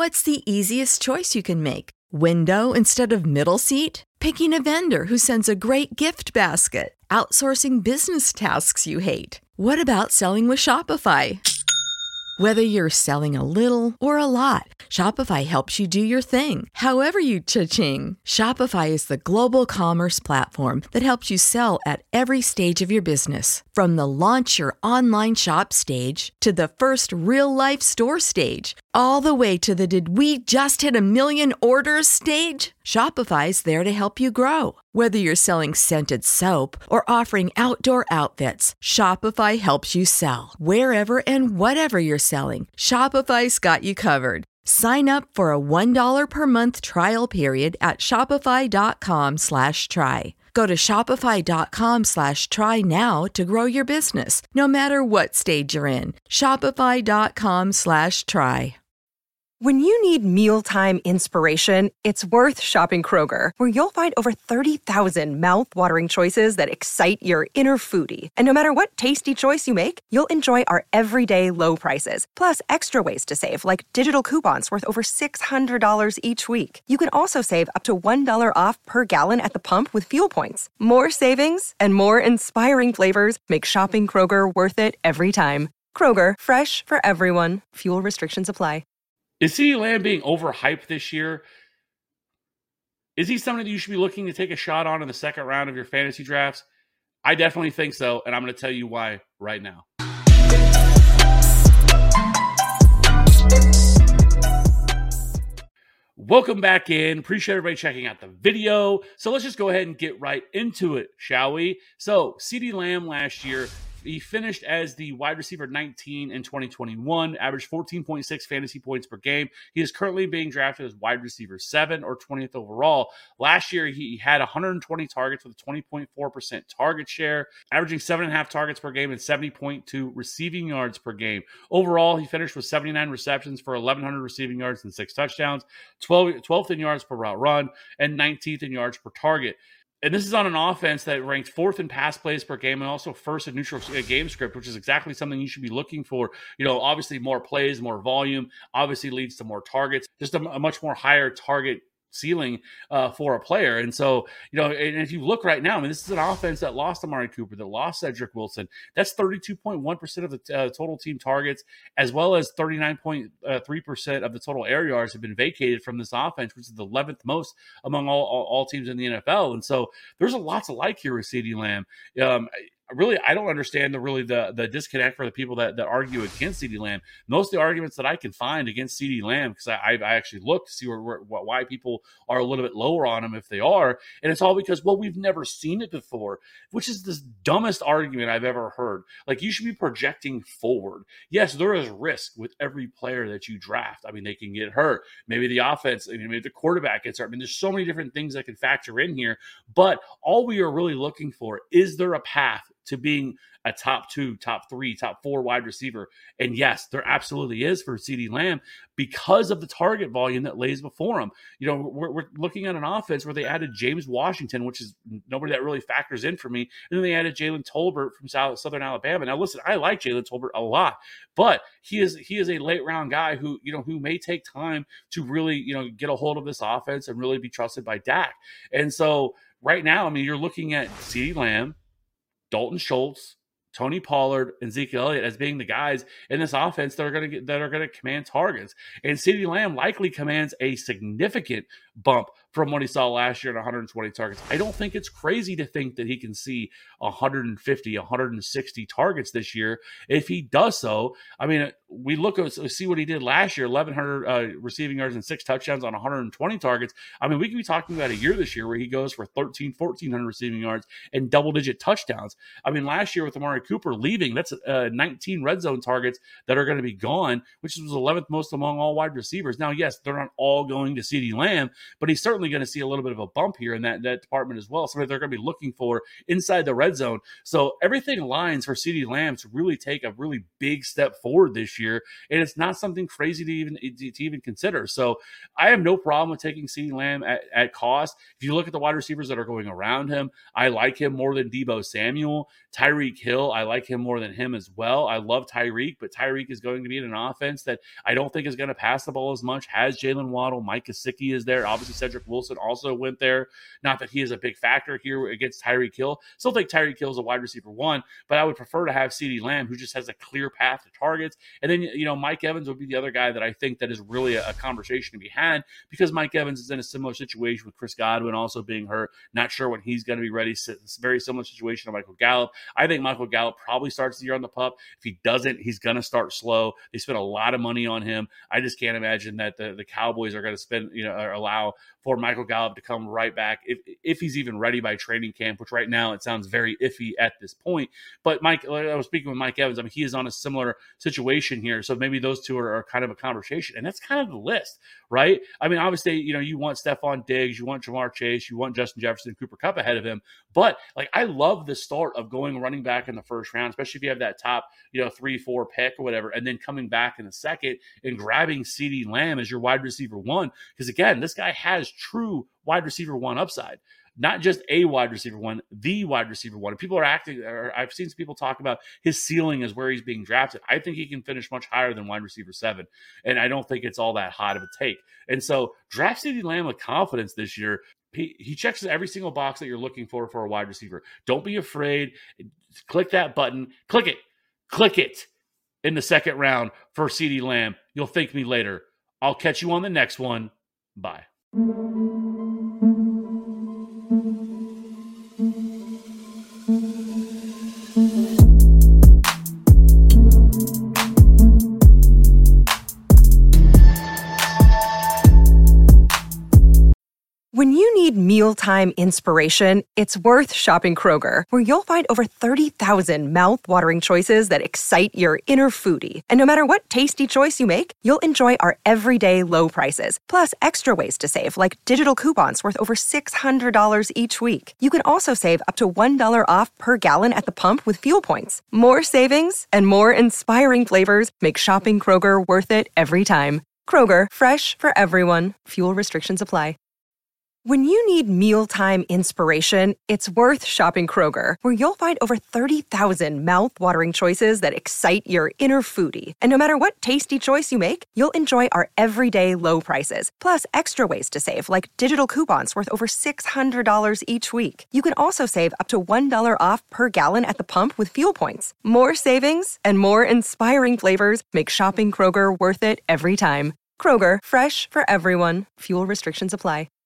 What's the easiest choice you can make? Window instead of middle seat? Picking a vendor who sends a great gift basket? Outsourcing business tasks you hate? What about selling with Shopify? Whether you're selling a little or a lot, Shopify helps you do your thing, however you cha-ching. Shopify is the global commerce platform that helps you sell at every stage of your business. From the launch your online shop stage to the first real-life store stage, all the way to the did we just hit a million orders stage. Shopify's there to help you grow. Whether you're selling scented soap or offering outdoor outfits, Shopify helps you sell. Wherever and whatever you're selling, Shopify's got you covered. Sign up for a $1 per month trial period at shopify.com/try. Go to shopify.com/try now to grow your business, no matter what stage you're in. Shopify.com/try. When you need mealtime inspiration, it's worth shopping Kroger, where you'll find over 30,000 mouth-watering choices that excite your inner foodie. And no matter what tasty choice you make, you'll enjoy our everyday low prices, plus extra ways to save, like digital coupons worth over $600 each week. You can also save up to $1 off per gallon at the pump with fuel points. More savings and more inspiring flavors make shopping Kroger worth it every time. Kroger, fresh for everyone. Fuel restrictions apply. Is CeeDee Lamb being overhyped this year? Is he somebody that you should be looking to take a shot on in the second round of your fantasy drafts? I definitely think so, and I'm going to tell you why right now. Welcome back in. Appreciate everybody checking out the video. So let's just go ahead and get right into it, shall we? So CeeDee Lamb last year, he finished as the wide receiver 19 in 2021, averaged 14.6 fantasy points per game. He is currently being drafted as wide receiver 7 or 20th overall. Last year, he had 120 targets with a 20.4% target share, averaging 7.5 targets per game and 70.2 receiving yards per game. Overall, he finished with 79 receptions for 1,100 receiving yards and 6 touchdowns, 12th in yards per route run, and 19th in yards per target. And this is on an offense that ranked 4th in pass plays per game and also 1st in neutral game script, which is exactly something you should be looking for. You know, obviously more plays, more volume, obviously leads to more targets, just a much more higher target ceiling for a player. And so, you know, and if you look right now, I mean, this is an offense that lost Amari Cooper, that lost Cedric Wilson. That's 32.1% of the total team targets, as well as 39.3% of the total air yards have been vacated from this offense, which is the 11th most among all teams in the NFL. And so there's a lot to like here with CeeDee Lamb. Really, I don't understand the disconnect for the people that argue against CeeDee Lamb. Most of the arguments that I can find against CeeDee Lamb, because I actually looked to see why people are a little bit lower on him if they are, and it's all because, well, we've never seen it before, which is the dumbest argument I've ever heard. Like, you should be projecting forward. Yes, there is risk with every player that you draft. I mean, they can get hurt. Maybe the offense, maybe the quarterback gets hurt. I mean, there's so many different things that can factor in here, but all we are really looking for, is there a path to being a top 2, top 3, top 4 wide receiver? And yes, there absolutely is for CeeDee Lamb because of the target volume that lays before him. You know, we're looking at an offense where they added James Washington, which is nobody that really factors in for me. And then they added Jalen Tolbert from Southern Alabama. Now, listen, I like Jalen Tolbert a lot, but he is a late round guy who may take time to really, get a hold of this offense and really be trusted by Dak. And so right now, I mean, you're looking at CeeDee Lamb, Dalton Schultz, Tony Pollard, and Zeke Elliott as being the guys in this offense that are going to command targets. And CeeDee Lamb likely commands a significant bump from what he saw last year at 120 targets. I don't think it's crazy to think that he can see 150, 160 targets this year. If he does so, I mean, we see what he did last year, 1,100 receiving yards and 6 touchdowns on 120 targets. I mean, we could be talking about a year this year where he goes for 1,400 receiving yards and double-digit touchdowns. I mean, last year with Amari Cooper leaving, that's 19 red zone targets that are going to be gone, which was 11th most among all wide receivers. Now, yes, they're not all going to CeeDee Lamb, but he's certainly certainly going to see a little bit of a bump here in that department as well. Something they're going to be looking for inside the red zone. So everything aligns for CeeDee Lamb to really take a really big step forward this year, and it's not something crazy to even consider. So I have no problem with taking CeeDee Lamb at cost. If you look at the wide receivers that are going around him, I like him more than Deebo Samuel. Tyreek Hill, I like him more than him as well. I love Tyreek, but Tyreek is going to be in an offense that I don't think is going to pass the ball as much. Has Jalen Waddle, Mike Gesicki is there. Obviously, Cedric Wilson also went there. Not that he is a big factor here against Tyreek Hill. Still think Tyreek Hill is a wide receiver 1, but I would prefer to have CeeDee Lamb, who just has a clear path to targets. And then, Mike Evans would be the other guy that I think that is really a conversation to be had, because Mike Evans is in a similar situation with Chris Godwin also being hurt. Not sure when he's going to be ready. It's a very similar situation to Michael Gallup. I think Michael Gallup probably starts the year on the pup. If he doesn't, he's going to start slow. They spent a lot of money on him. I just can't imagine that the Cowboys are going to spend, or allow for Michael Gallup to come right back if he's even ready by training camp, which right now it sounds very iffy at this point. But I was speaking with Mike Evans. I mean, he is on a similar situation here. So maybe those two are kind of a conversation. And that's kind of the list, right? I mean, obviously, you want Stephon Diggs, you want Jamar Chase, you want Justin Jefferson, Cooper Kupp ahead of him. But I love the start of going running back in the first round, especially if you have that top, 3-4 pick or whatever, and then coming back in the second and grabbing CeeDee Lamb as your wide receiver 1. Because again, this guy has true wide receiver 1 upside. Not just a wide receiver 1, the wide receiver 1. And people are I've seen some people talk about his ceiling as where he's being drafted. I think he can finish much higher than wide receiver 7. And I don't think it's all that hot of a take. And so draft CeeDee Lamb with confidence this year. He checks every single box that you're looking for a wide receiver. Don't be afraid. Click that button. Click it in the second round for CeeDee Lamb. You'll thank me later. I'll catch you on the next one. Bye. When you need mealtime inspiration, it's worth shopping Kroger, where you'll find over 30,000 mouth-watering choices that excite your inner foodie. And no matter what tasty choice you make, you'll enjoy our everyday low prices, plus extra ways to save, like digital coupons worth over $600 each week. You can also save up to $1 off per gallon at the pump with fuel points. More savings and more inspiring flavors make shopping Kroger worth it every time. Kroger, fresh for everyone. Fuel restrictions apply. When you need mealtime inspiration, it's worth shopping Kroger, where you'll find over 30,000 mouth-watering choices that excite your inner foodie. And no matter what tasty choice you make, you'll enjoy our everyday low prices, plus extra ways to save, like digital coupons worth over $600 each week. You can also save up to $1 off per gallon at the pump with fuel points. More savings and more inspiring flavors make shopping Kroger worth it every time. Kroger, fresh for everyone. Fuel restrictions apply.